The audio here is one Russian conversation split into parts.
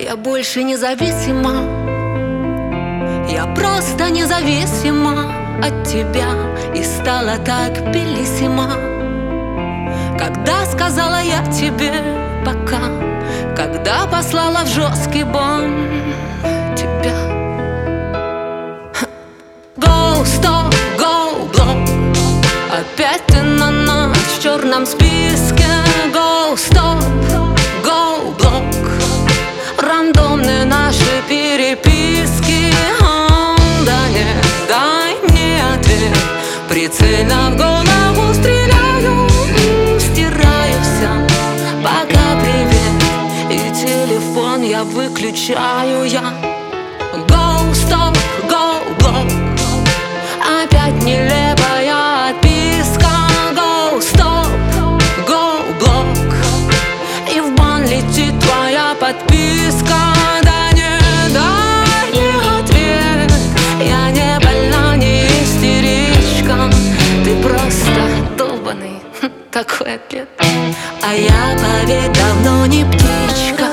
Я больше независима, я просто независима от тебя. И стала так белиссима, когда сказала я тебе пока, когда послала в жесткий бон тебя. Go, stop, go, block. Опять ты на ночь в черном списке. Go, stop, go, block. Рандомные наши переписки. Да нет, дай мне ответ. Прицельно в голову стреляю, стираю все, пока привет. И телефон я выключаю я. Go, stop, go, block. Опять нелепая отписка. Go, stop, go, block. И в бан летит твоя подписка. Да не, дай мне ответ. Я не больна, не истеричка. Ты просто долбаный такой ответ. А я, поверь, давно не птичка.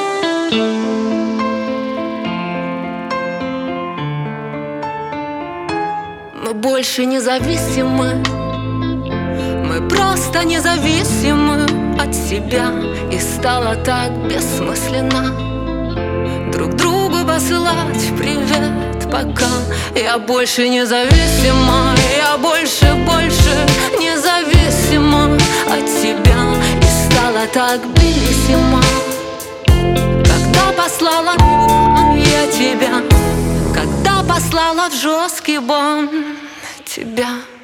Мы больше независимы, мы просто независимы от себя. И стало так бессмысленно друг другу посылать привет пока. Я больше независима, я больше независима от себя. И стала так белиссима, когда послала я тебя, когда послала в жесткий бон тебя.